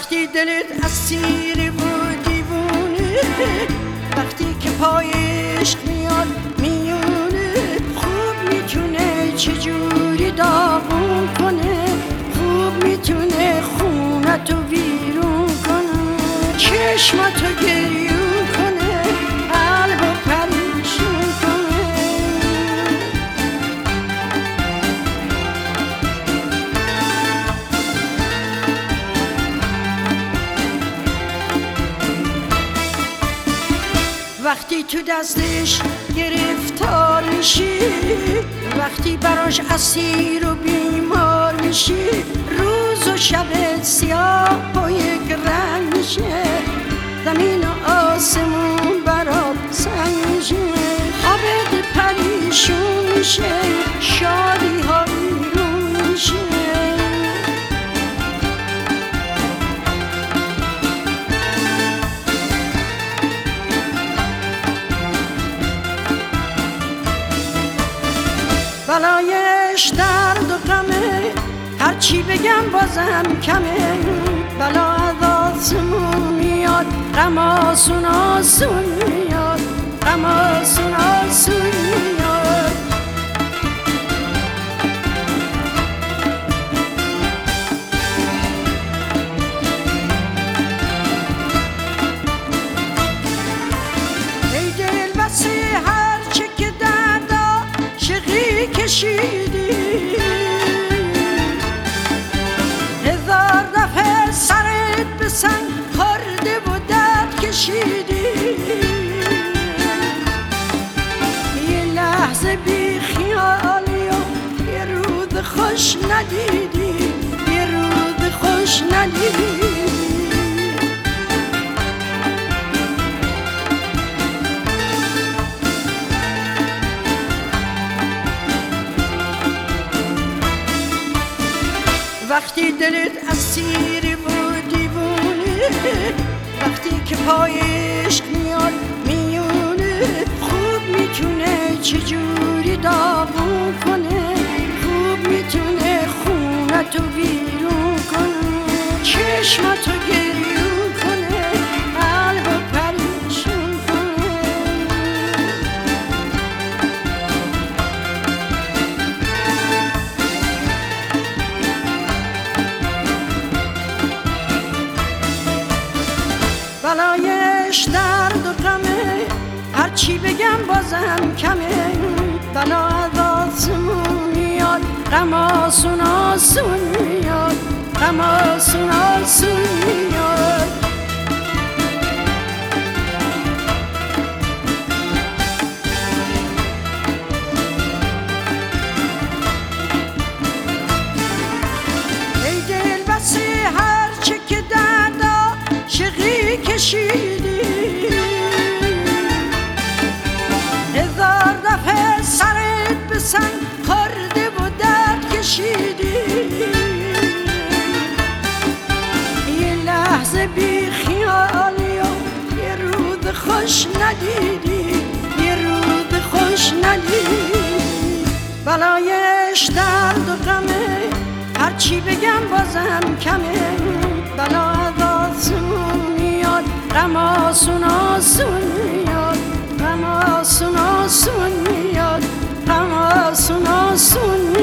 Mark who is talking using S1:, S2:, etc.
S1: وقتی دلت اسیر و دیوونه، وقتی که پای عشق میاد میونه، خوب میتونه چجوری داغون کنه، خوب میتونه خونتو ویرون کنه، چشماتو گریون کنه، قلبو پریشون کنه. وقتی تو دستش گرفتار میشی، وقتی براش اسیر و بیمار میشی، روز و شب سیاه با یک رنگ میشه، زمین و آسمون برات سنگ میشه، خوابت پریشون میشه، شادی ها بیرون میشه. بلایش درد و غمه، هرچی بگم بازم کمه، بلا از آسمون میاد، غم آسون آسون میاد، غم آسون آسون میاد. ای دل بسی هرچه که دردا شقی کشیدی، هزار دفعه سرت به سنگ خورده و درد کشیدی، یه لحظه بی خیالی و یه روز خوش ندیدی، یه روز خوش ندیدی. وقتی دلت اسیر و دیوونه، وقتی که پای عشق میاد میونه، خوب میتونه چجوری داغون کنه، خوب میتونه خونتو ویرون کنه، چشماتو گریون کنه، قلبو پریشون کنه. بلایش درد و غمه، هرچی بگم بازم کمه، بلا از آسمون میاد، غم آسون آسون میاد، غم آسون آسون میاد. ای دل بسی هرچه که دردا شقی کشیدی، هزار دفعه سرت به سنگ خورده و درد کشیدی، یه لحظه بی خیالی و یه روز خوش ندیدی، یه روز خوش ندیدی. بلایش درد و غمه، هرچی بگم بازم کمه، بلا از آسمون میاد، غم آسون آسون میاد، غم آسون آسون میاد، غم آسون آسون میاد.